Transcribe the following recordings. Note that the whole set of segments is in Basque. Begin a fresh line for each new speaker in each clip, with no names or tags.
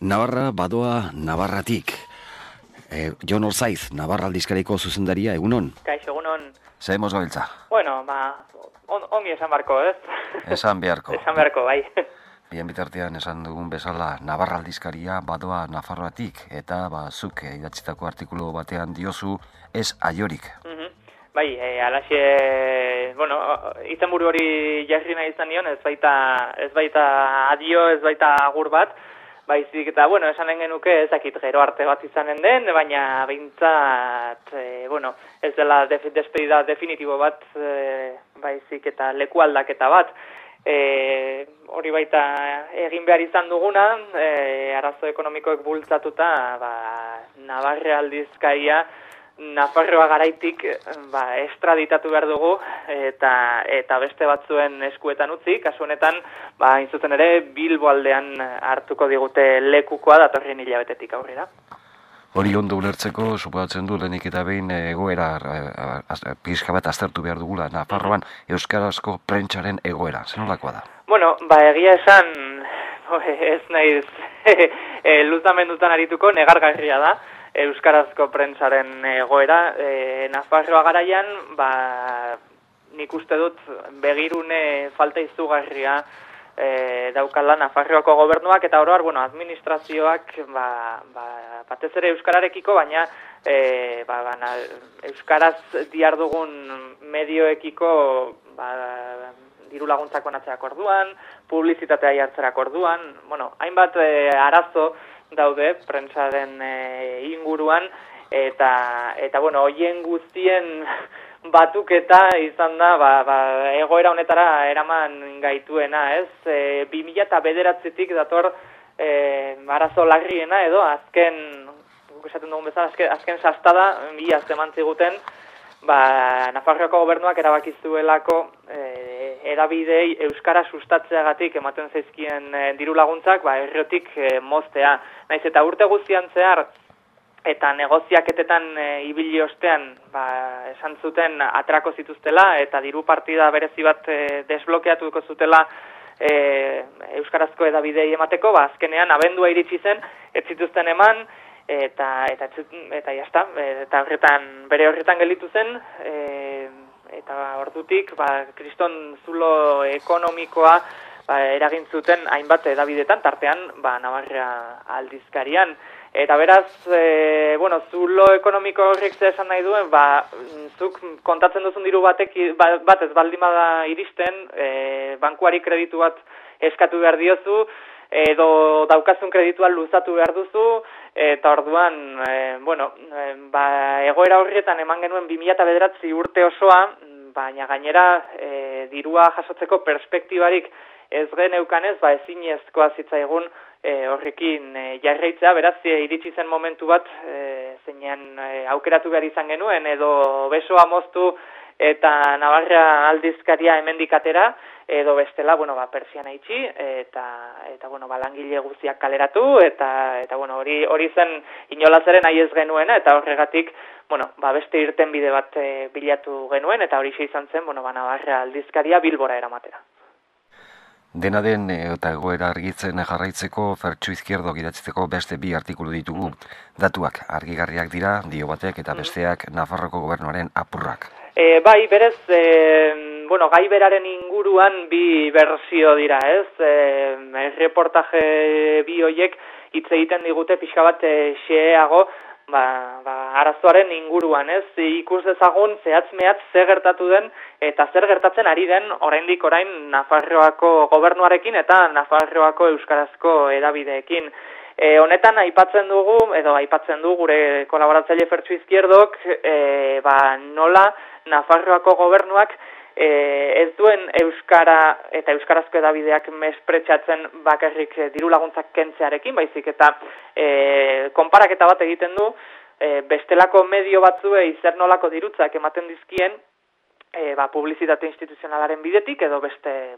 Navarra badoa Navarratik. Jon Orzaiz, Navarra aldizkariko zuzendaria, egunon?
Kaixo, egunon.
Zer moz gabiltza?
Bueno, ongi esan beharko, ez?
Esan beharko.
Esan beharko, bai.
Bien bitartean esan dugun bezala, Navarra aldizkaria badoa Nafarroatik, eta zuk idatzitako artikulu batean diozu ez aiorik.
Bai, alaxe, bueno, izenburu hori jarri nahi izan nion, ez baita adio, ez baita agur bat, baizik eta, bueno, esanen genuke ezakit gero arte bat izanen den, baina behintzat, bueno, ez dela despedida definitibo bat, baizik eta leku aldaketa bat. Hori baita egin behar izan duguna, arazo ekonomikoek bultzatuta, Navarra aldizkaria, Nafarroa garaitik estraditatu behar dugu eta beste batzuen eskuetan utzi, kasu honetan, intzuten ere, Bilbo aldean hartuko digute lekukoa datorren hilabetetik aurrera.
Hori ondo ulertzeko, suposatzen du lehenik eta behin egoera pixka bat aztertu behar dugula, Nafarroan euskarazko prentsaren egoera, zer nolakoa da?
Bueno, egia esan, ez naiz luzamendutan arituko, negargarria da, euskarazko prentsaren egoera. Nafarroa garaian, nik uste dut begirune falta izugarria daukala Nafarroako gobernuak, eta oroar, bueno, administrazioak batez ere euskararekiko, baina euskaraz diardugun medioekiko diru laguntzak banatzeak orduan, publizitatea jartzerak orduan, bueno, hainbat arazo daude prentsaren inguruan, eta bueno, hoien guztien batuketa izan da, egoera honetara eraman gaituena, ez? 2009-tik dator arazo larriena edo azken, esaten dugun bezala, azken sastada, iaz eman ziguten, Nafarroako gobernuak erabakizuelako edabidei euskara sustatzeagatik ematen zaizkien diru laguntzak errotik moztea. Naiz eta urte guztian zehar eta negoziaketetan ibili ostean esan zuten aterako zituztela eta diru partida berezi bat desblokeatuko zutela euskarazko edabidei emateko, azkenean abendua iritsi zen, ez zituzten eman, eta jazta, eta bere horretan gelditu zen, eta ordutik, kriston zulo ekonomikoa eragin zuten hainbat edabidetan, tartean, Navarra aldizkarian. Eta beraz, bueno, zulo ekonomiko horrek ze esan nahi duen, zuk kontatzen duzun diru bat ez baldin bada iristen, bankuari kreditu bat eskatu behar diozu, edo daukazun kredituan luzatu behar duzu, eta orduan, bueno, egoera horretan eman genuen 2009 urte osoa, baina gainera dirua jasotzeko perspektibarik ez geneukanez, ezinezkoa zitzaigun horrekin jarraitzea, beraz, iritsi zen momentu bat, zeinean aukeratu behar izan genuen, edo besoa moztu eta Navarra aldizkaria hemendik atera, edo bestela, bueno, pertsiana itxi, eta bueno, langile guztiak kaleratu, eta bueno, hori zen inolazaren nahi ez genuena, eta horregatik, bueno, beste irtenbide bat bilatu genuen, eta hori izan zen, bueno, Navarra aldizkaria Bilbora eramatera.
Dena den eta egoera argitzen jarraitzeko Fertsu Izquierdok idatziteko beste bi artikulu ditugu. Datuak argigarriak dira, dio batek, eta besteak Nafarroko gobernuaren apurrak.
Bai, berez, bueno, gai beraren inguruan bi bersio dira, ez? Reportaje bi hoiek hitz egiten digute pixka bat xeheago, arazoaren inguruan, ez? Ikus dezagun zehatz-mehatz zer gertatu den eta zer gertatzen ari den oraindik orain Nafarroako gobernuarekin eta Nafarroako euskarazko edabideekin. Honetan aipatzen du gure kolaboratzaile Fertsu Izquierdok, nola Nafarroako gobernuak ez duen euskara eta euskarazko edabideak mespretxatzen bakarrik diru laguntzak kentzearekin, baizik eta konparaketa bat egiten du, bestelako medio batzuei zer nolako dirutzak ematen dizkien, publizitate instituzionalaren bidetik, edo beste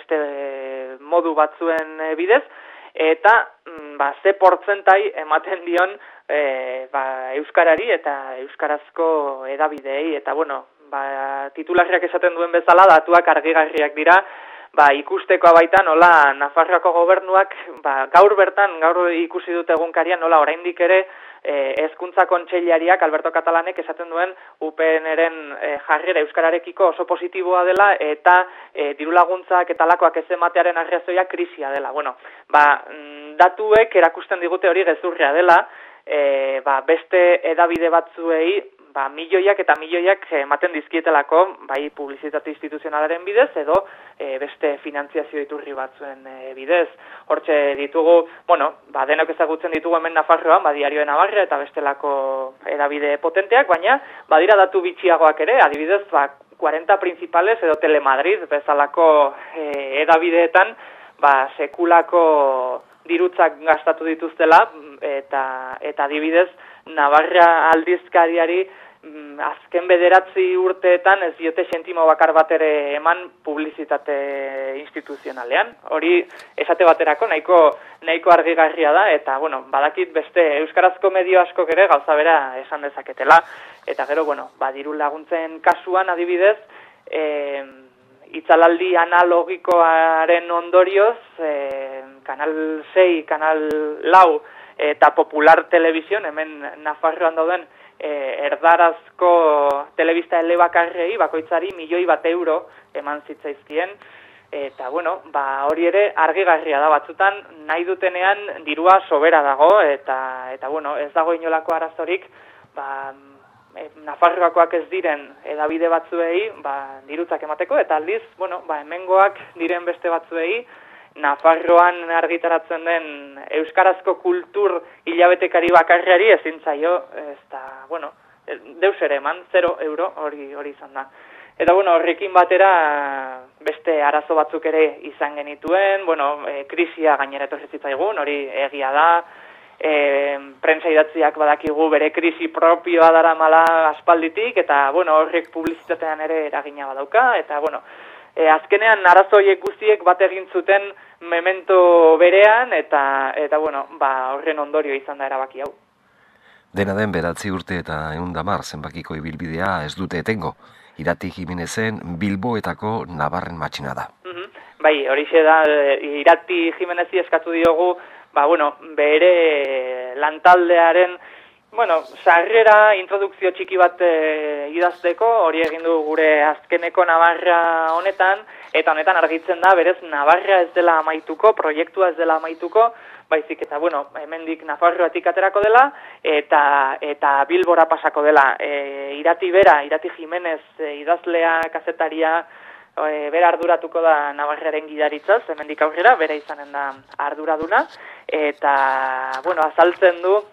modu batzuen bidez, eta ze portzentai ematen dion euskarari eta euskarazko edabideei, eta bueno, titularriak esaten duen bezala, datuak argigarriak dira, ikustekoa baita nola Nafarroako gobernuak gaur ikusi dut egunkarian nola oraindik ere hezkuntza kontseilariak Alberto Catalanek esaten duen UPN-ren jarrera euskararekiko oso positiboa dela eta dirulaguntzak eta lakoak ez ematearen arrazoia krisia dela. Bueno, datuek erakusten digute hori gezurria dela, beste hedabide batzuei milioiak eta milioiak ematen dizkietelako, bai publizitate instituzionalaren bidez edo beste finantziazio iturri batzuen bidez. Hortxe ditugu, denok ezagutzen ditugu hemen Nafarroan, Diario Navarra eta bestelako hedabide potenteak, baina badira datu bitxiagoak ere, adibidez, 40 principales edo Telemadrid bezalako hedabideetan, sekulako dirutzak gastatu dituztela eta adibidez Navarra aldizkariari azken 9 urteetan ez diote sentimo bakar bat ere eman publizitate instituzionalean. Hori esate baterako nahiko argigarria da eta badakit beste euskarazko medio askok ere gauza bera esan dezaketela. Eta gero, diru laguntzen kasuan adibidez, itzalaldi analogikoaren ondorioz, Kanal 6, Kanal 4 eta Popular Television, hemen Nafarroan dauden erdarazko telebista elebakarrei bakoitzari €1.000.000 eman zitzaizkien, eta hori ere argigarria da batzutan, nahi dutenean dirua sobera dago, eta ez dago inolako arazorik, Nafarroakoak ez diren hedabide batzuei dirutzak emateko, eta aldiz, hemengoak diren beste batzuei, Nafarroan argitaratzen den euskarazko kultur hilabetekari bakarriari ezin zaio, deus ere eman, €0 hori izan da. Eta horrekin batera beste arazo batzuk ere izan genituen, krisia gainera etorri zitzaigun, hori egia da, prentsa idatziak badakigu bere krisi propioa daramala aspalditik, eta horrek publizitatean ere eragina badauka, eta azkenean arazoiek guztiek bat egin zuten memento berean eta horren ondorio izan da erabaki hau.
Dena den 9 urte eta 110 zenbakiko ibilbidea ez dute etengo. Irati Jimenezen Bilboetako Navarren matxina da.
Bai, horixe da, Irati Jimenezi eskatu diogu, bere lantaldearen sarrera, introdukzio txiki bat idazteko, hori egin du gure azkeneko Navarra honetan, eta honetan argitzen da, berez Navarra ez dela amaituko, proiektua ez dela amaituko, baizik eta, hemendik Nafarroatik aterako dela, eta Bilbora pasako dela. Irati Jimenez idazlea, kazetaria, bera arduratuko da Navarraren gidaritzaz, hemendik aurrera, bera izanen da arduraduna, eta, azaltzen du,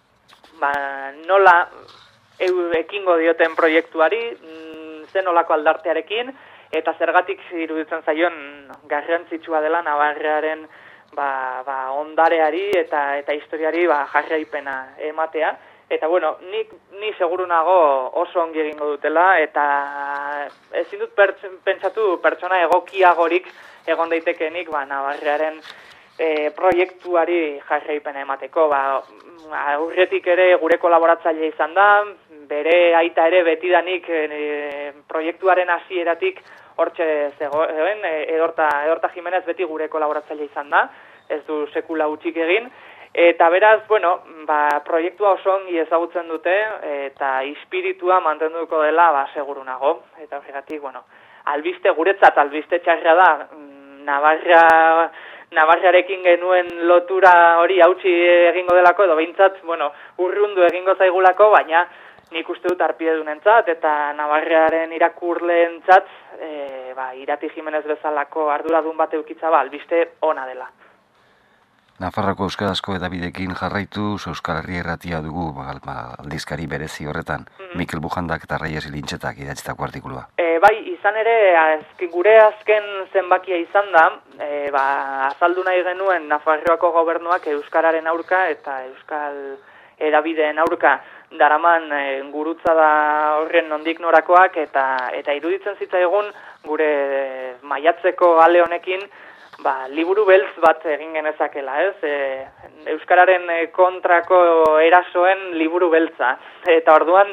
nola ekingo dioten proiektuari, zen nolako aldartearekin, eta zergatik iruditzen zaion garrantzitsua dela Navarraren ondareari eta historiari jarraipena ematea. Eta ni seguru nago oso ongi egingo dutela, eta ezin dut pentsatu pertsona egokiagorik egon daitekenik Navarraren proiektuari jarraipena emateko. Aurretik ere gure kolaboratzaile izan da, bere aita ere betidanik proiektuaren hasieratik hortxe zegoen, Edorta Jimenez beti gure kolaboratzaile izan da, ez du sekula utzik egin, eta beraz, proiektua oso ongi ezagutzen dute, eta ispiritua mantenduko dela, seguru nago, eta horregatik, guretzat albiste txarra da, Navarrarekin genuen lotura hori hautsi egingo delako, edo behintzat, urrundu egingo zaigulako, baina nik uste dut arpidedunentzat eta Navarraren irakurleentzat, Irati Jimenez bezalako arduradun bat eukitza albiste ona dela.
Nafarroko euskarazko edabidekin jarraitu, Euskal Herria Irratia dugu, aldizkari berezi horretan, Mikel Bujandak eta Reyes Lintxetak idatzitako artikulua.
Izan ere, gure azken zenbakia izan da, azaldu nahi genuen Nafarroako gobernuak euskararen aurka eta euskal edabideen aurka daraman gurutza da horren nondik norakoak, eta iruditzen zitzaigun gure maiatzeko ale honekin, liburu beltz bat egin genezakela, ez? Euskararen kontrako erasoen liburu beltza. Eta orduan,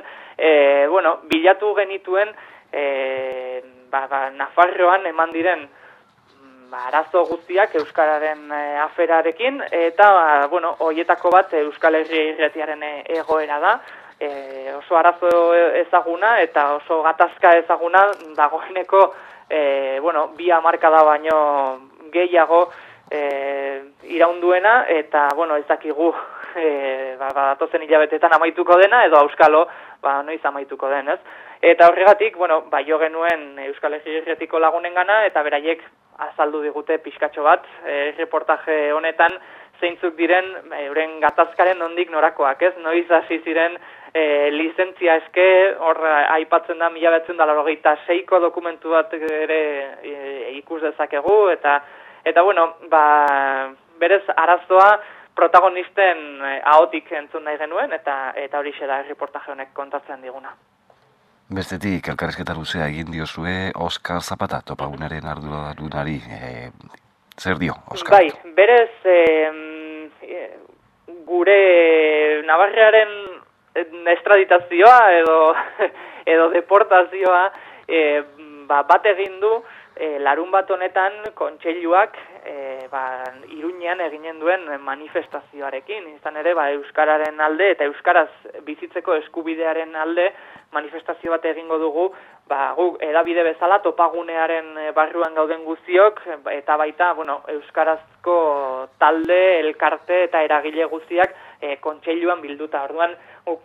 bilatu genituen Nafarroan eman diren arazo guztiak euskararen aferarekin, eta horietako bat Euskal Herria Irratiaren egoera da. Oso arazo ezaguna eta oso gatazka ezaguna dagoeneko bi hamarkada baino gehiago iraunduena, eta ez dakigu datozen hilabetetan amaituko dena edo auskalo noiz amaituko den, ez? Eta horregatik, jo genuen Euskal Herria Irratiko lagunengana eta beraiek azaldu digute pixkatxo bat reportaje honetan zeintzuk diren euren gatazkaren nondik norakoak, ez? Noiz hasi ziren lizentzia eske, hor aipatzen da 1986ko dokumentu bat ere ikus dezakegu, eta berez arazoa protagonisten ahotik entzun nahi genuen, eta horixe da reportaje honek kontatzen diguna.
Bestetik, elkarrizketa luzea egin diozue Oskar Zapata, topagunaren arduradunari. Zer dio, Oskar?
Bai, berez gure Navarraren estraditazioa edo deportazioa bat egin du larun bat honetan kontseiluak Iruñean eginen duen manifestazioarekin. Izan ere, euskararen alde eta euskaraz bizitzeko eskubidearen alde manifestazio bat egingo dugu, guk edabide bezala topagunearen barruan gauden guztiok, eta baita, euskarazko talde, elkarte eta eragile guztiak kontseiluan bilduta. Orduan,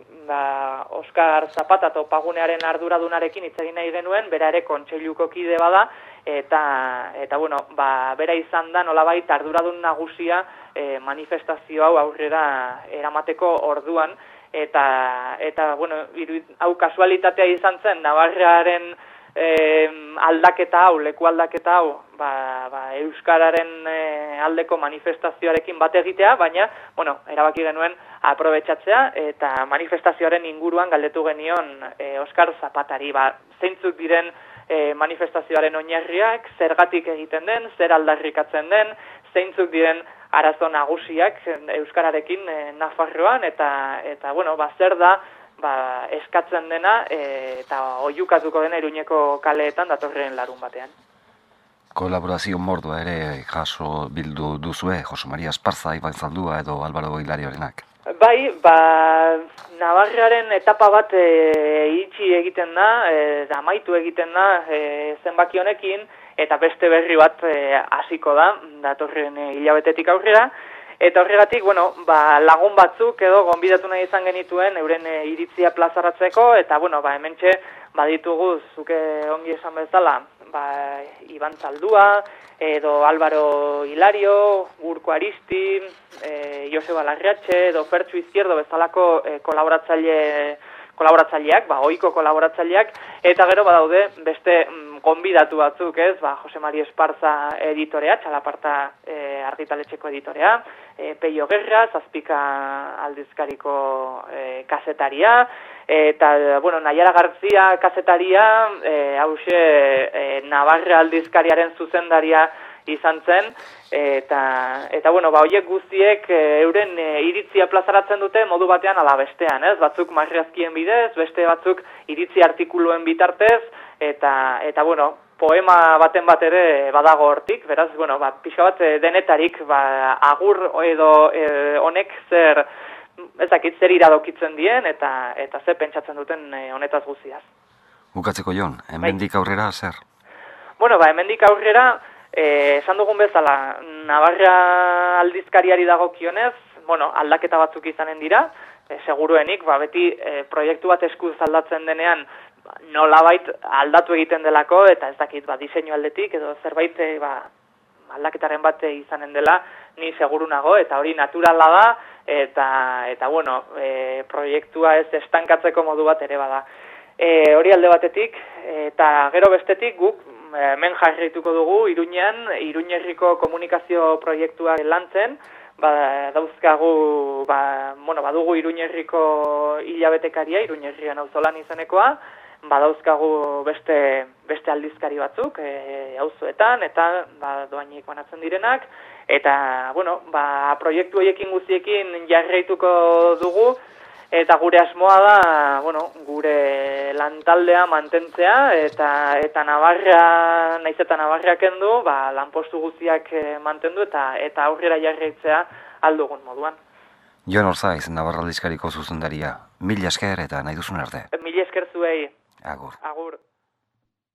Oskar Zapata topagunearen arduradunarekin hitz egin nahi genuen, bera ere kontseiluko kide bada, eta bera izan da nolabait arduradun nagusia manifestazio hau aurrera eramateko orduan, eta hau kasualitatea izan zen, Navarraren aldaketa hau, leku aldaketa hau, euskararen aldeko manifestazioarekin bat egitea, baina, erabaki genuen aprobetxatzea, eta manifestazioaren inguruan galdetu genion Oskar Zapatari, zeintzuk diren manifestazioaren oinarriak, zergatik egiten den, zer aldarrikatzen den, zeintzuk diren arazo nagusiak euskararekin Nafarroan, eta zer da eskatzen dena eta oihukatuko dena Iruñeko kaleetan datorren larun batean.
Kolaborazio mordua ere jaso bildu duzue, Jose Maria Esparza, Iban Zaldua edo Álvaro Hilariorenak.
Bai, Navarraren etapa bat itxi egiten da, amaitu egiten da zenbaki honekin, eta beste berri bat hasiko da, datorren hilabetetik aurrera, eta horregatik, lagun batzuk edo gonbidatu nahi izan genituen euren iritzia plazaratzeko, eta hementxe baditugu zuke ongi esan bezala, Iban Zaldua, edo Álvaro Hilario, Urko Aristi, Joseba Larriatxe, edo Fertxu Izquierdo bezalako kolaboratzaileak, ohiko kolaboratzaileak, eta gero badaude beste gonbidatu batzuk, ez? Jose Maria Esparza editorea, Txalaparta argitaletxeko editorea, Peio Guerra, Zazpika aldizkariko kazetaria, eta, Naiara Garzia kazetaria, hause Navarra aldizkariaren zuzendaria izan zen, eta horiek guztiek euren iritzia plazaratzen dute modu batean ala bestean, ez? Batzuk marrazkien bidez, beste batzuk iritzi artikuluen bitartez, eta poema baten bat ere badago hortik, beraz, pixka bat denetarik, agur edo honek zer iradokitzen dien, eta zer pentsatzen duten honetaz guztiaz.
Bukatzeko Jon, hemendik aurrera zer?
Hemendik aurrera, esan dugun bezala, Navarra aldizkariari dagokionez, aldaketa batzuk izanen dira, seguruenik, beti proiektu bat eskuz aldatzen denean, nolabait aldatu egiten delako, eta ez dakit, diseinu aldetik, edo zerbait aldaketaren bat izanen dela, ni seguru nago, eta hori naturala da, eta proiektua ez estankatzeko modu bat ere bada. Hori alde batetik, eta gero bestetik guk, hemen jarrituko dugu, Iruñean, Iruñerriko komunikazio proiektua lantzen, badugu Iruñerriko hilabetekaria, Iruñerrian auzolan izenekoa, badauzkagu beste aldizkari batzuk, auzoetan, eta doainik banatzen direnak, eta, proiektu horiekin guztiekin jarraituko dugu, Eta gure asmoa da, bueno, gure lantaldea mantentzea eta Navarra, naiz eta Navarra kendu, lanpostu guztiak mantendu eta aurrera jarraitzea aldugun moduan.
Jon Orzaiz, Navarra aldizkariko zuzendaria. Mila esker eta nahi duzun arte.
Mila esker zuei.
Agur.
Agur.